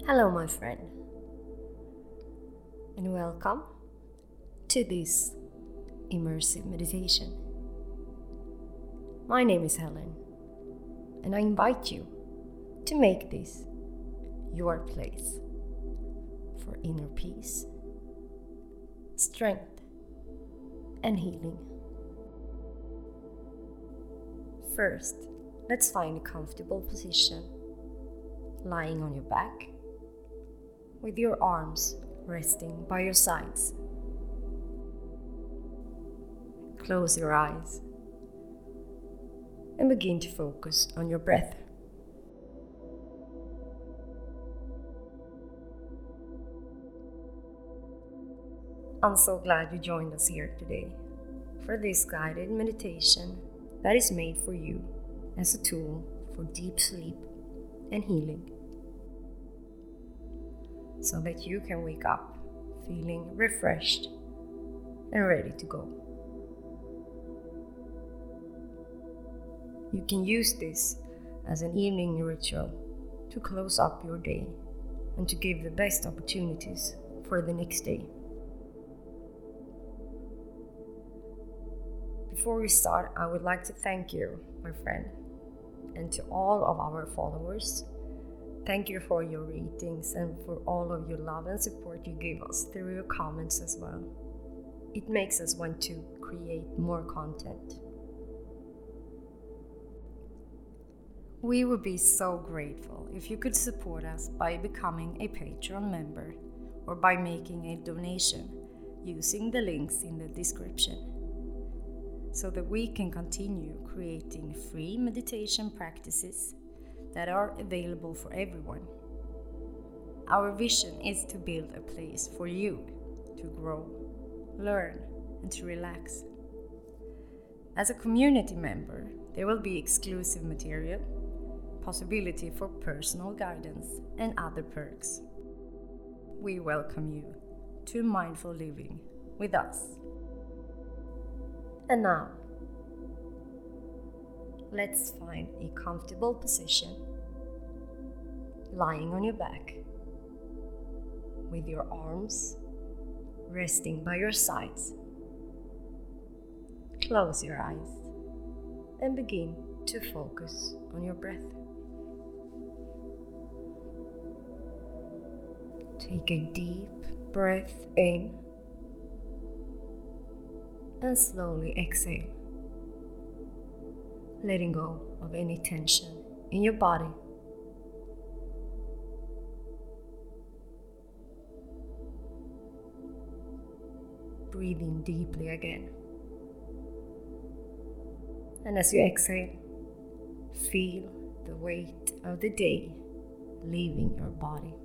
Hello, my friend, and welcome to this immersive meditation. My name is Helen, and I invite you to make this your place for inner peace, strength, and healing. First, let's find a comfortable position, lying on your back, with your arms resting by your sides. Close your eyes and begin to focus on your breath. I'm so glad you joined us here today for this guided meditation that is made for you as a tool for deep sleep and healing, so that you can wake up feeling refreshed and ready to go. You can use this as an evening ritual to close up your day and to give the best opportunities for the next day. Before we start, I would like to thank you, my friend, and to all of our followers. Thank you for your ratings and for all of your love and support you give us through your comments as well. It makes us want to create more content. We would be so grateful if you could support us by becoming a Patreon member or by making a donation using the links in the description, so that we can continue creating free meditation practices that are available for everyone. Our vision is to build a place for you to grow, learn, and to relax. As a community member, there will be exclusive material, possibility for personal guidance, and other perks. We welcome you to mindful living with us. And now, let's find a comfortable position, lying on your back, with your arms resting by your sides. Close your eyes and begin to focus on your breath. Take a deep breath in and slowly exhale, letting go of any tension in your body. Breathing deeply again. And as you exhale, feel the weight of the day leaving your body.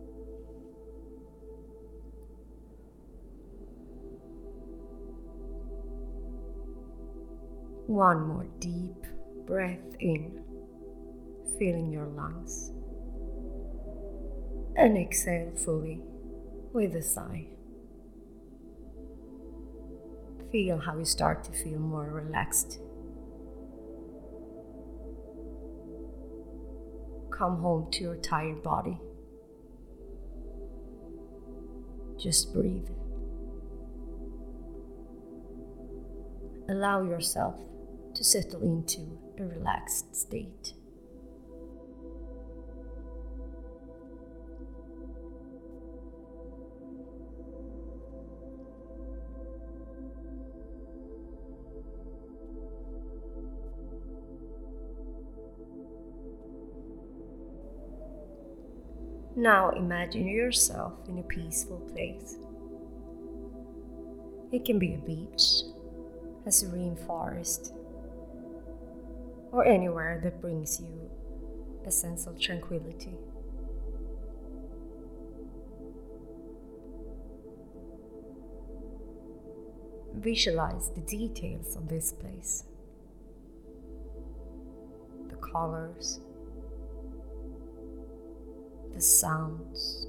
One more deep breath in, filling your lungs, and exhale fully with a sigh. Feel how you start to feel more relaxed. Come home to your tired body. Just breathe. Allow yourself to settle into a relaxed state. Now imagine yourself in a peaceful place. It can be a beach, a serene forest, or anywhere that brings you a sense of tranquility. Visualize the details of this place, the colors, the sounds.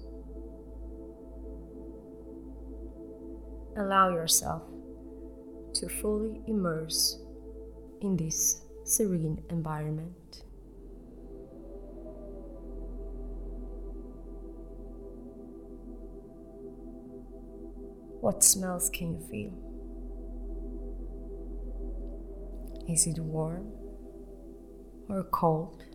Allow yourself to fully immerse in this serene environment. What smells can you feel? Is it warm or cold?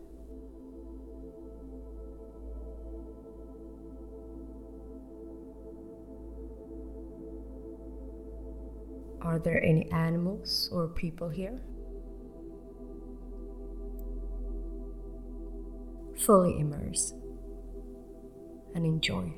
Are there any animals or people here? Fully immerse and enjoy.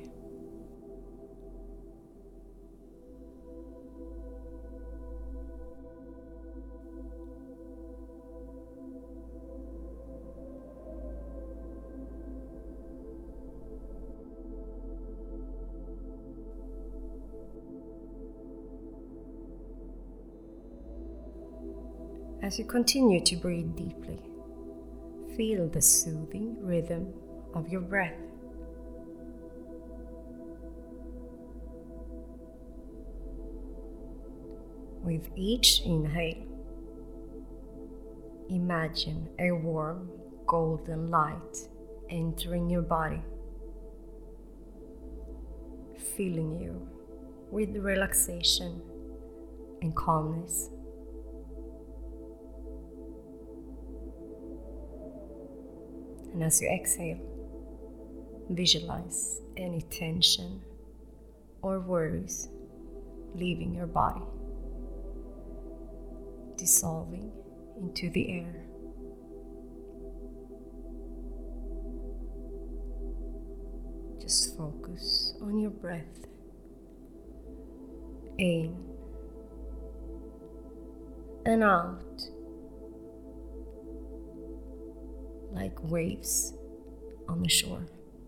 As you continue to breathe deeply, feel the soothing rhythm of your breath. With each inhale, imagine a warm golden light entering your body, filling you with relaxation and calmness. And as you exhale, visualize any tension or worries leaving your body, dissolving into the air. Just focus on your breath. In and out, like waves on the shore.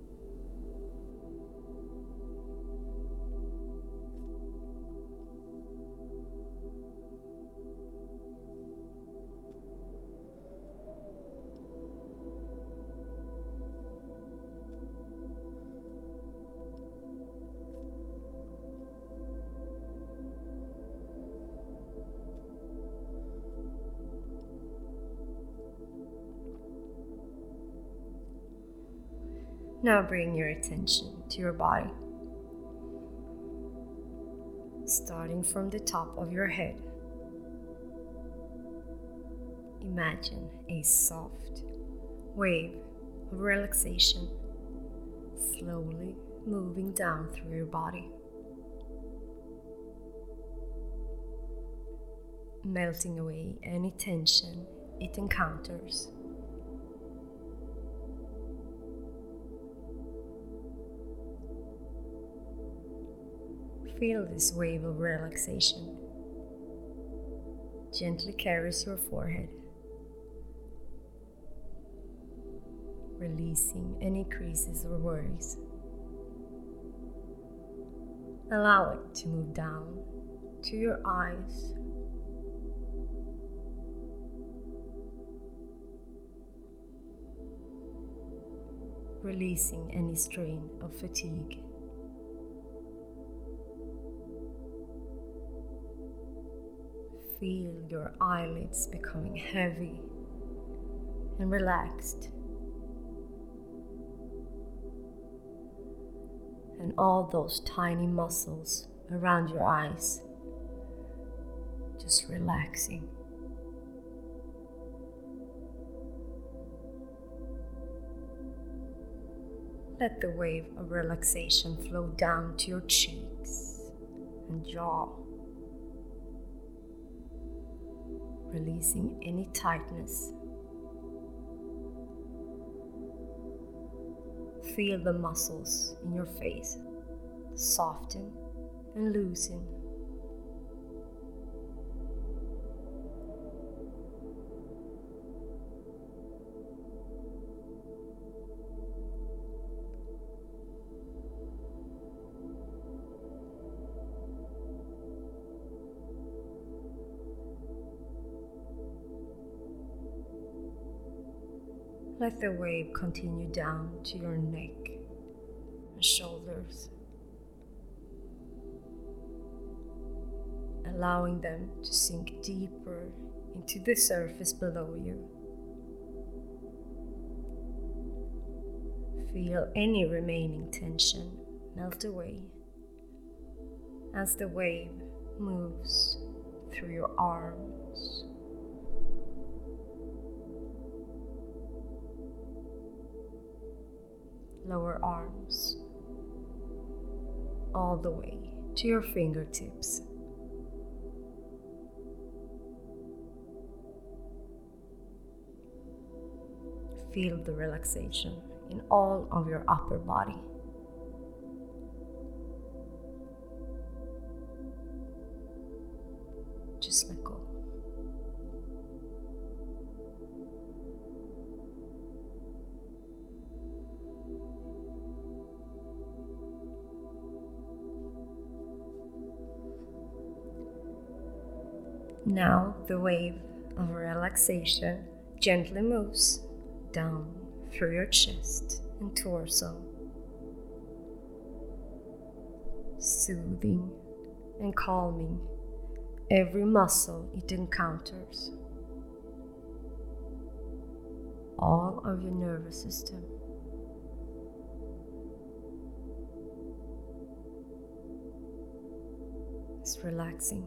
Now bring your attention to your body, starting from the top of your head. Imagine a soft wave of relaxation slowly moving down through your body, melting away any tension it encounters. Feel this wave of relaxation gently caress your forehead, releasing any creases or worries. Allow it to move down to your eyes, releasing any strain of fatigue. Feel your eyelids becoming heavy and relaxed, and all those tiny muscles around your eyes just relaxing. Let the wave of relaxation flow down to your cheeks and jaw, releasing any tightness. Feel the muscles in your face soften and loosen. Let the wave continue down to your neck and shoulders, allowing them to sink deeper into the surface below you. Feel any remaining tension melt away as the wave moves through your arms, lower arms, all the way to your fingertips. Feel the relaxation in all of your upper body. Just let go. Now the wave of relaxation gently moves down through your chest and torso, soothing and calming every muscle it encounters, all of your nervous system. It's relaxing.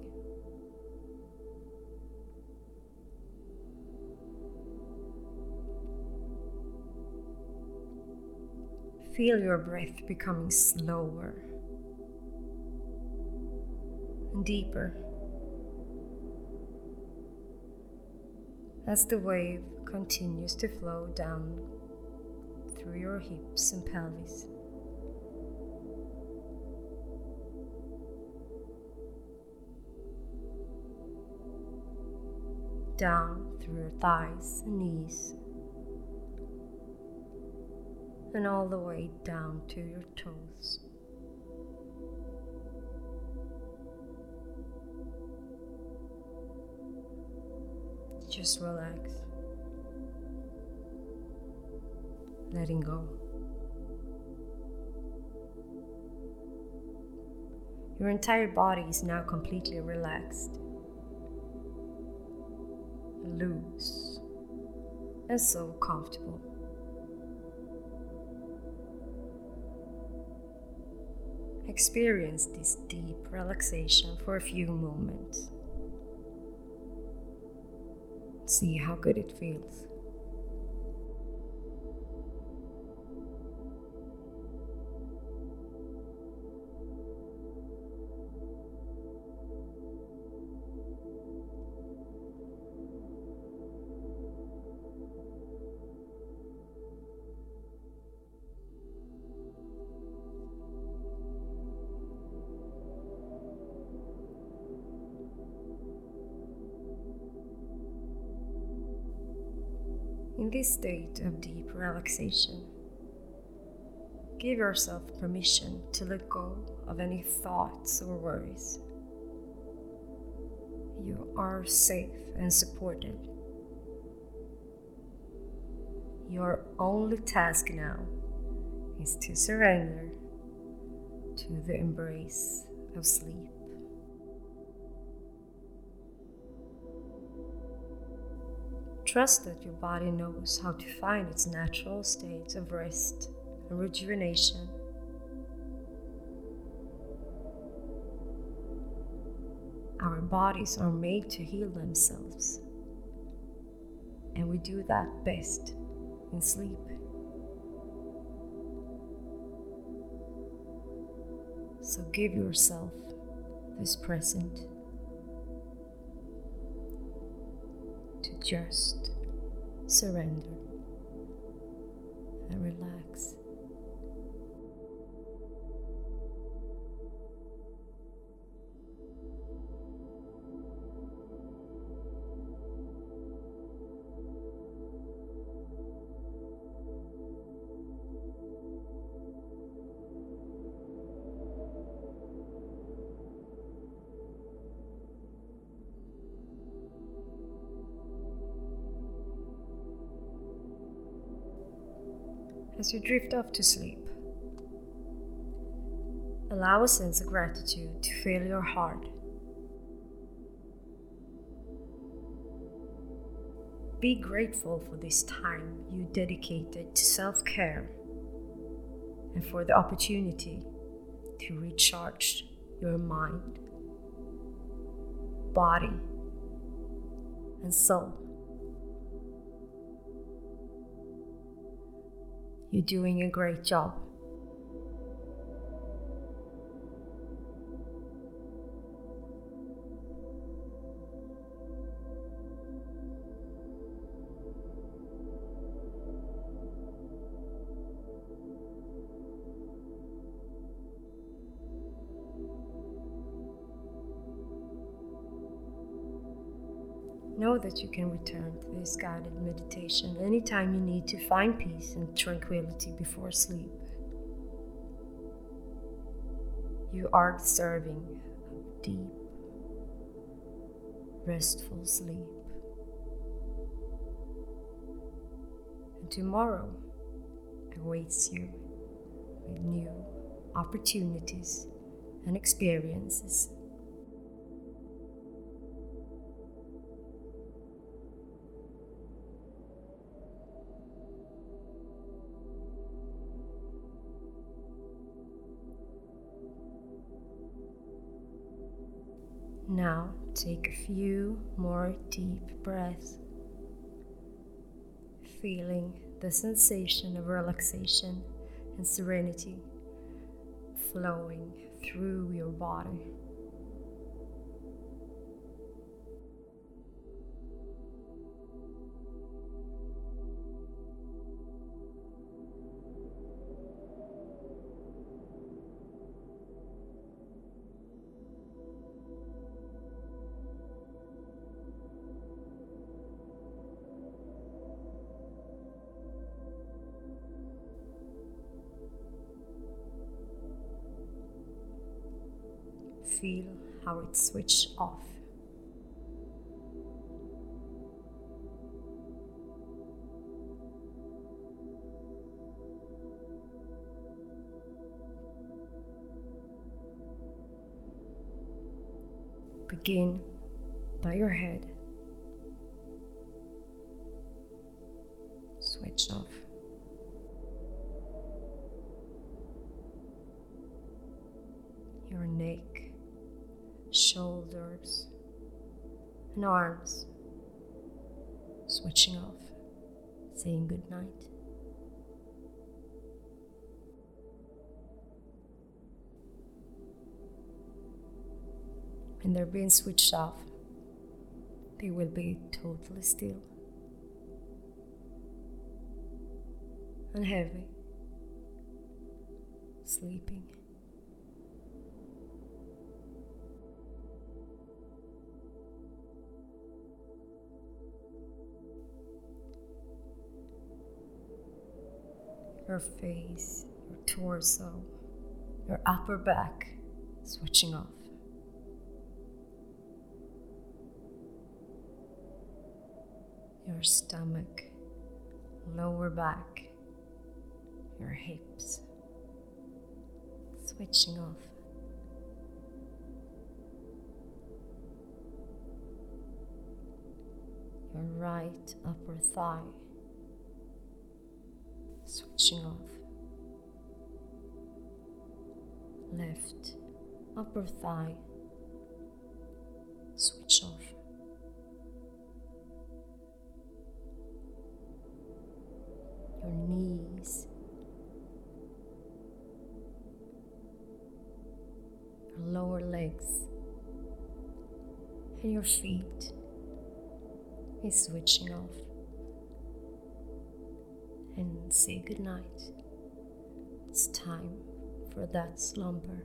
Feel your breath becoming slower and deeper as the wave continues to flow down through your hips and pelvis. Down through your thighs and knees, and all the way down to your toes. Just relax, letting go. Your entire body is now completely relaxed, loose, and so comfortable. Experience this deep relaxation for a few moments. See how good it feels. In this state of deep relaxation, give yourself permission to let go of any thoughts or worries. You are safe and supported. Your only task now is to surrender to the embrace of sleep. Trust that your body knows how to find its natural state of rest and rejuvenation. Our bodies are made to heal themselves, and we do that best in sleep. So give yourself this present to just surrender and relax. As you drift off to sleep, allow a sense of gratitude to fill your heart. Be grateful for this time you dedicated to self-care and for the opportunity to recharge your mind, body, and soul. You're doing a great job. Know that you can return to this guided meditation anytime you need to find peace and tranquility before sleep. You are deserving of deep, restful sleep. And tomorrow awaits you with new opportunities and experiences. Now take a few more deep breaths, feeling the sensation of relaxation and serenity flowing through your body. Feel how it switches off. Begin by your head. Switch off. Your neck, shoulders, and arms, switching off, saying good night. When they're being switched off, they will be totally still and heavy, sleeping. Your face, your torso, your upper back switching off. Your stomach, lower back, your hips switching off. Your right upper thigh switching off. Left upper thigh, switch off. Your knees, your lower legs, and your feet is switching off. And say good night. It's time for that slumber.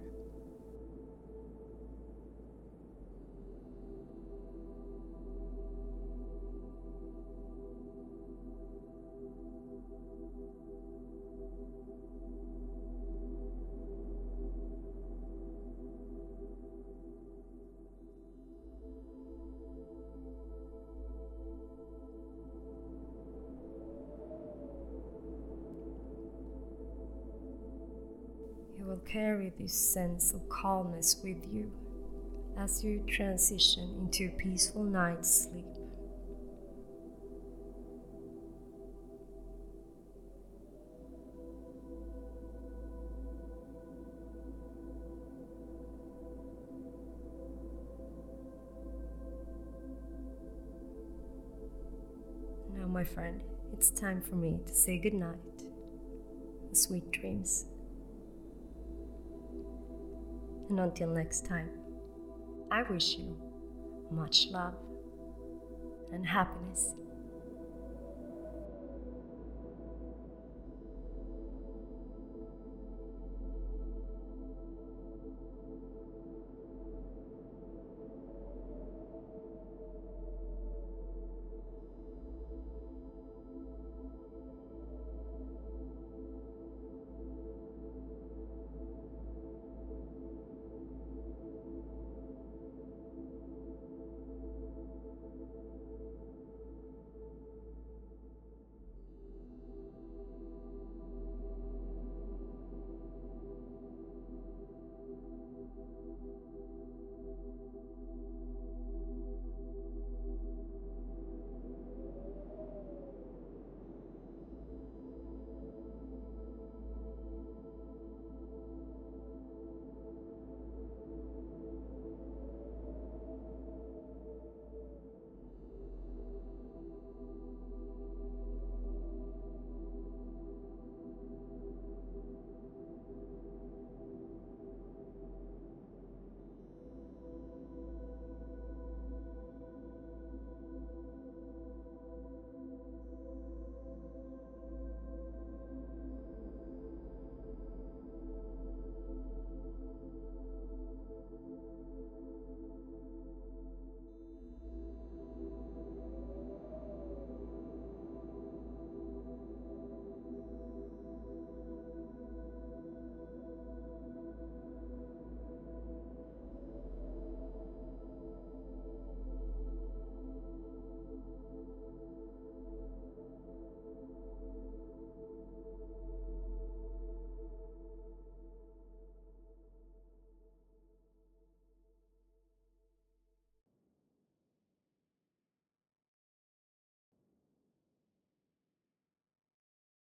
You will carry this sense of calmness with you as you transition into a peaceful night's sleep. my friend, it's time for me to say goodnight. Sweet dreams. And until next time, I wish you much love and happiness.